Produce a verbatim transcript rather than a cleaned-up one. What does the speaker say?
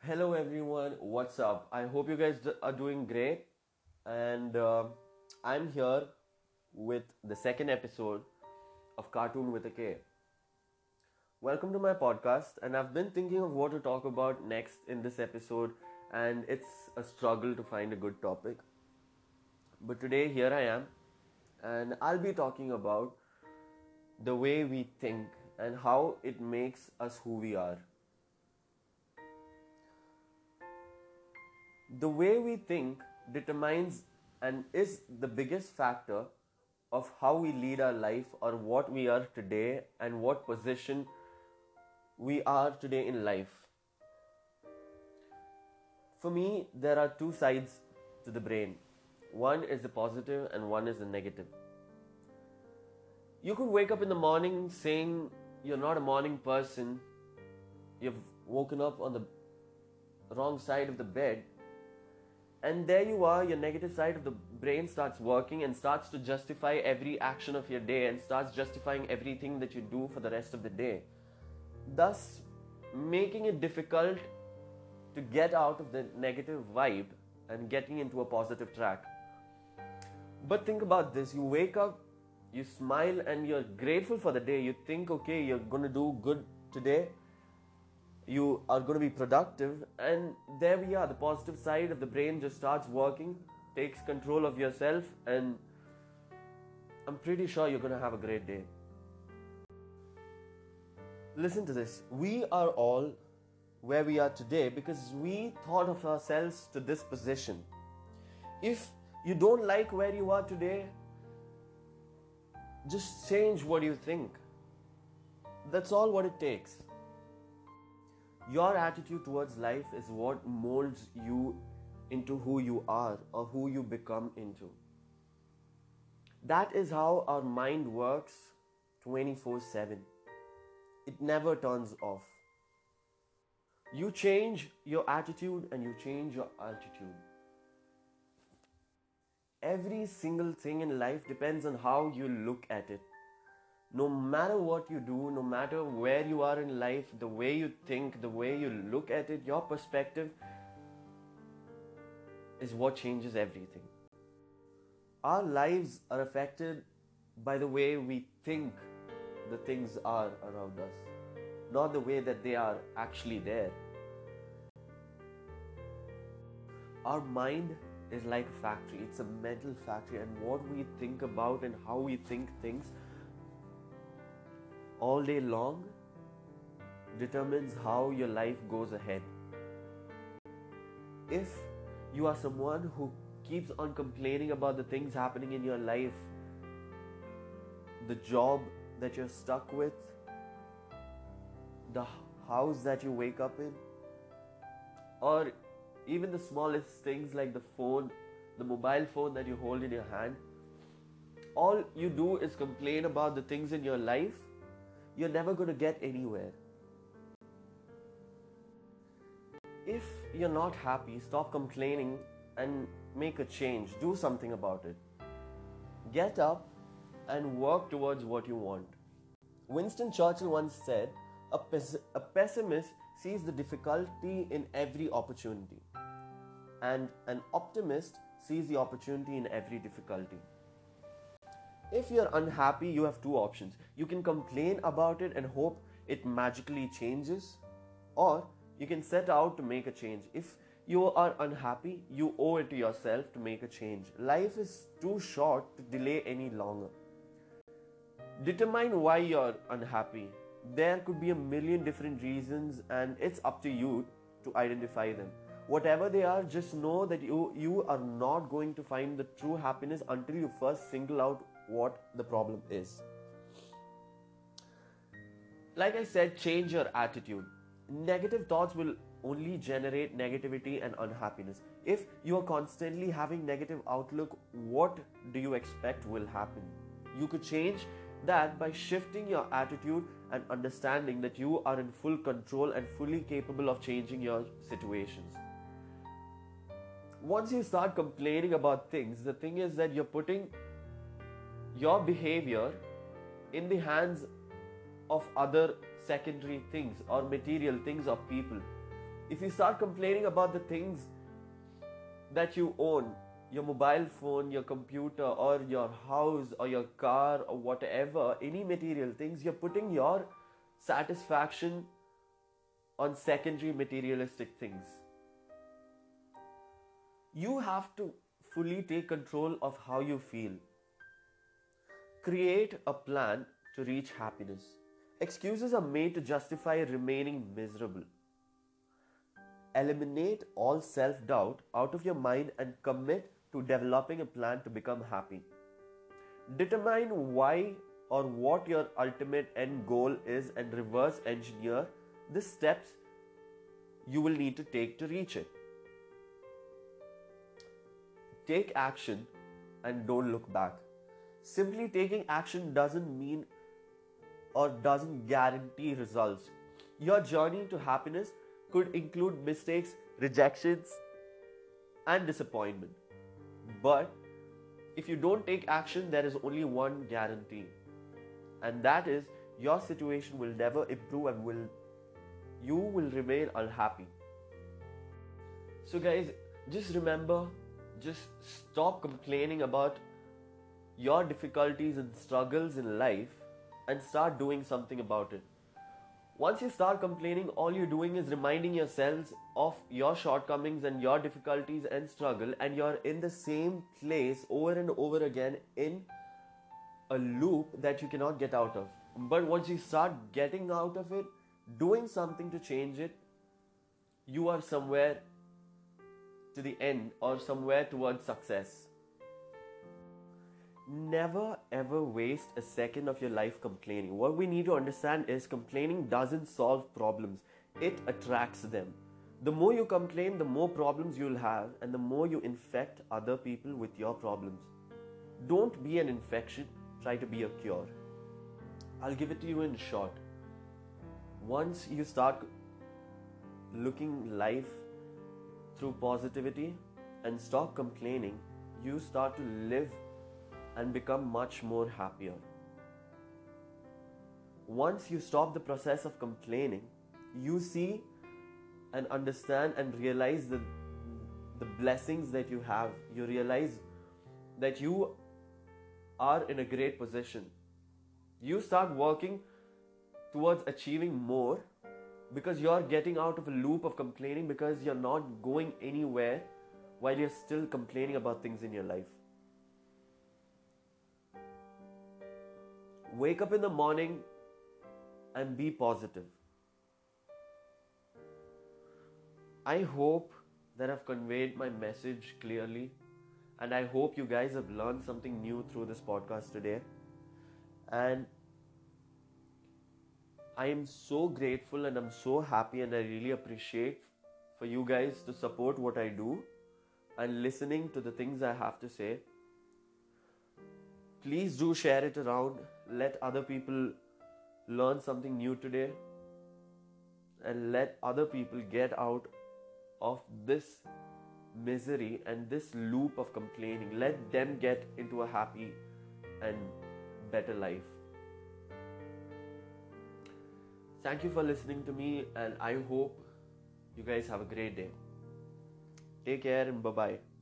Hello everyone, what's up? I hope you guys are doing great. And uh, I'm here with the second episode of Cartoon with a K. Welcome to my podcast, and I've been thinking of what to talk about next in this episode, and it's a struggle to find a good topic. But today, here I am, and I'll be talking about the way we think and how it makes us who we are. The way we think determines and is the biggest factor of how we lead our life or what we are today and what position we are today in life. For me, there are two sides to the brain. One is the positive and one is the negative. You could wake up in the morning saying you're not a morning person, you've woken up on the wrong side of the bed, and there you are, your negative side of the brain starts working and starts to justify every action of your day and starts justifying everything that you do for the rest of the day, thus making it difficult to get out of the negative vibe and getting into a positive track. But think about this, you wake up, you smile and you're grateful for the day. You think, okay, you're going to do good today, you are going to be productive, and there we are, the positive side of the brain just starts working, takes control of yourself, and I'm pretty sure you're going to have a great day. Listen to this, we are all where we are today because we thought of ourselves to this position. If you don't like where you are today, just change what you think. That's all what it takes. Your attitude towards life is what molds you into who you are or who you become into. That is how our mind works twenty-four seven. It never turns off. You change your attitude and you change your altitude. Every single thing in life depends on how you look at it. No matter what you do, no matter where you are in life, the way you think, the way you look at it, your perspective is what changes everything. Our lives are affected by the way we think the things are around us, not the way that they are actually there. Our mind is like a factory, it's a mental factory, and what we think about and how we think things all day long determines how your life goes ahead. If you are someone who keeps on complaining about the things happening in your life, the job that you're stuck with, the house that you wake up in, or even the smallest things like the phone, the mobile phone that you hold in your hand, all you do is complain about the things in your life, you're never going to get anywhere. If you're not happy, stop complaining and make a change. Do something about it. Get up and work towards what you want. Winston Churchill once said, a, pes- a pessimist sees the difficulty in every opportunity, and an optimist sees the opportunity in every difficulty. If you're unhappy, you have two options. You can complain about it and hope it magically changes, or you can set out to make a change. If you are unhappy, you owe it to yourself to make a change. Life is too short to delay any longer. Determine why you're unhappy. There could be a million different reasons, and it's up to you to identify them. Whatever they are, just know that you, you are not going to find the true happiness until you first single out what the problem is. Like I said, change your attitude. Negative thoughts will only generate negativity and unhappiness. If you are constantly having negative outlook, what do you expect will happen? You could change that by shifting your attitude and understanding that you are in full control and fully capable of changing your situations. Once you start complaining about things, the thing is that you're putting your behavior in the hands of other secondary things or material things or people. If you start complaining about the things that you own, your mobile phone, your computer, or your house, or your car, or whatever, any material things, you're putting your satisfaction on secondary materialistic things. You have to fully take control of how you feel. Create a plan to reach happiness. Excuses are made to justify remaining miserable. Eliminate all self-doubt out of your mind and commit to developing a plan to become happy. Determine why or what your ultimate end goal is and reverse engineer the steps you will need to take to reach it. Take action and don't look back. Simply taking action doesn't mean or doesn't guarantee results. Your journey to happiness could include mistakes, rejections, and disappointment. But if you don't take action, there is only one guarantee, and that is your situation will never improve and will you will remain unhappy. So guys, just remember, just stop complaining about your difficulties and struggles in life and start doing something about it. Once you start complaining, all you're doing is reminding yourselves of your shortcomings and your difficulties and struggle, and you're in the same place over and over again in a loop that you cannot get out of. But once you start getting out of it, doing something to change it, you are somewhere to the end or somewhere towards success. Never ever waste a second of your life complaining. What we need to understand is complaining doesn't solve problems, it attracts them. The more you complain, the more problems you'll have, and the more you infect other people with your problems. Don't be an infection, try to be a cure. I'll give it to you in short. Once you start looking life through positivity and stop complaining, you start to live and become much more happier. Once you stop the process of complaining, you see and understand and realize the, the blessings that you have. You realize that you are in a great position. You start working towards achieving more because you're getting out of a loop of complaining, because you're not going anywhere while you're still complaining about things in your life. Wake up in the morning and be positive. I hope that I've conveyed my message clearly, and I hope you guys have learned something new through this podcast today. And I am so grateful and I'm so happy, and I really appreciate for you guys to support what I do and listening to the things I have to say. Please do share it around. Let other people learn something new today, and let other people get out of this misery and this loop of complaining. Let them get into a happy and better life. Thank you for listening to me, and I hope you guys have a great day. Take care and bye-bye.